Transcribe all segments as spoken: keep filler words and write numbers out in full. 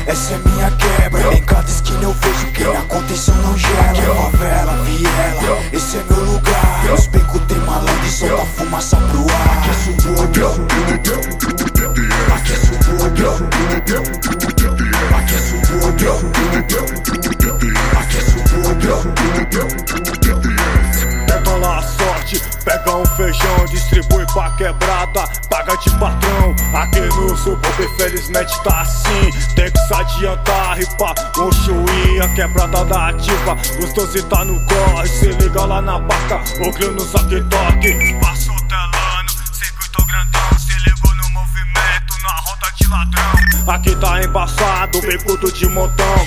essa é minha quebra. Em cada esquina eu vejo quem na contenção não gela. Aqui é favela, viela, esse é meu lugar. Os becos tem malandro e solta fumaça pro ar. Aqui é subúrbio, aqui é subúrbio, aqui é subúrbio, aqui é subúrbio. Tenta lá a sorte, pega um feijão, distribui pra quebrada, paga de patrão. Aqui no subúrbio infelizmente tá assim, tem que se adiantar, ripar um chuinha, quebrada da ativa. Os doze tá no corre, se liga lá na barca, o clio no saque toque. Passou telando, circuito grandão, se ligou no movimento, na roda de ladrão. Aqui tá embaçado, bicudo de montão.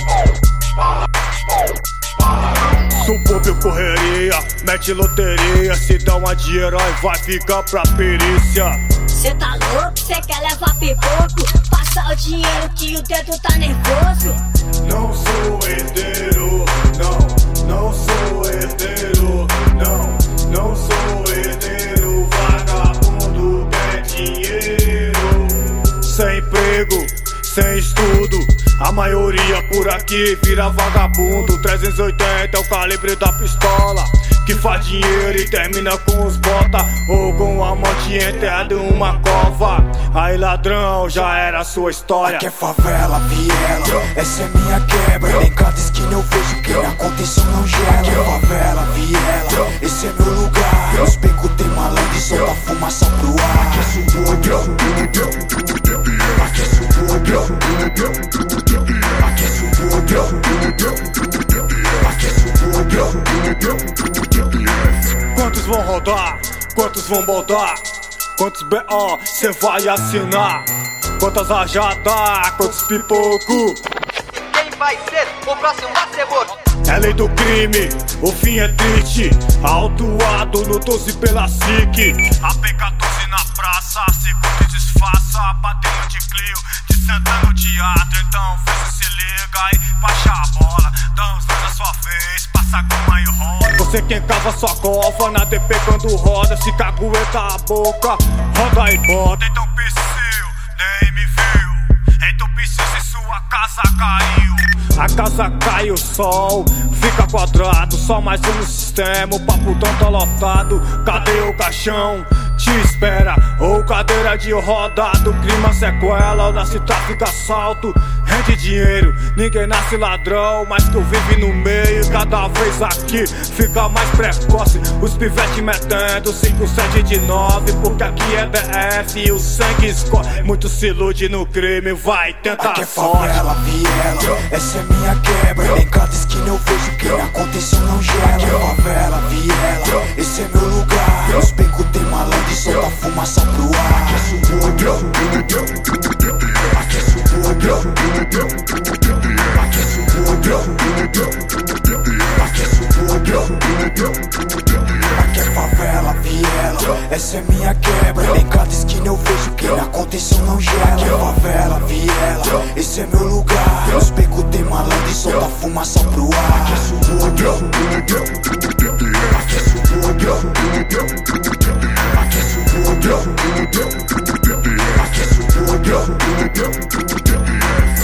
Subúrbio correria, mete loteria, se dá uma de herói vai ficar pra perícia. Cê tá louco? Cê quer levar pipoco? Passa o dinheiro que o dedo tá nervoso. Não sou herdeiro, não, não sou herdeiro, não, não sou herdeiro, vagabundo quer dinheiro. Sem emprego, sem estudo, a maioria por aqui vira vagabundo. Trezentos e oitenta é o calibre da pistola, que faz dinheiro e termina com os bota, ou com um amante enterrado em uma cova. Aí ladrão, já era a sua história. Aqui é favela, viela, essa é minha quebra. Em cada esquina eu vejo quem na contenção não gela. Aqui é favela, viela, esse é meu lugar. Os becos tem malandro e solta fumaça pro ar. Aqui é subúrbio, aqui é subúrbio, aqui é subúrbio, aqui é subúrbio. Quantos vão rodar? Quantos vão botar? Quantos B O cê vai assinar? Quantas rajadas? Quantos pipoco? Quem vai ser o próximo a ser morto? É lei do crime, o fim é triste. Autuado no doze pela S I C. A P quatorze na praça, circuito disfarça. Batendo de Clio, de Santana no teatro. Então veja, se liga aí, baixa a bola. Dá uns dois na sua vez, passa a goma e roda. Você quem cava sua cova, na D P quando roda. Se cagueta a boca, roda e bota. Então piscil, nem me viu. Então piscil se sua casa caiu. A casa cai, o sol fica quadrado. Só mais um no sistema, o papudão tá lotado. Cadê o caixão? Te espera, ou cadeira de rodado. Crime, sequela, ou nasce tráfico, assalto. Rende dinheiro, ninguém nasce ladrão, mas tu vive no meio. Cada vez aqui fica mais precoce. Os pivete metendo cinco, sete de nove. Porque aqui é D F e o sangue escorre. Muito se ilude no crime, vai tentar aqui é sorte. favela, viela, essa é minha quebra. Em cada esquina eu vejo quem na contenção não gela. Aqui é favela, viela, esse é meu lugar. Os becos tem malandro e solta fumaça pro ar. Aqui é subúrbio, aqui é subúrbio, aqui é subúrbio, aqui é subúrbio. Aqui é favela, viela, essa é minha quebra. Em cada esquina eu vejo quem na contenção não gela. Aqui é favela, viela, esse é meu lugar. Os becos tem malandro e solta fumaça pro ar. Aqui é subúrbio, aqui é subúrbio, aqui é subúrbio, aqui é subúrbio.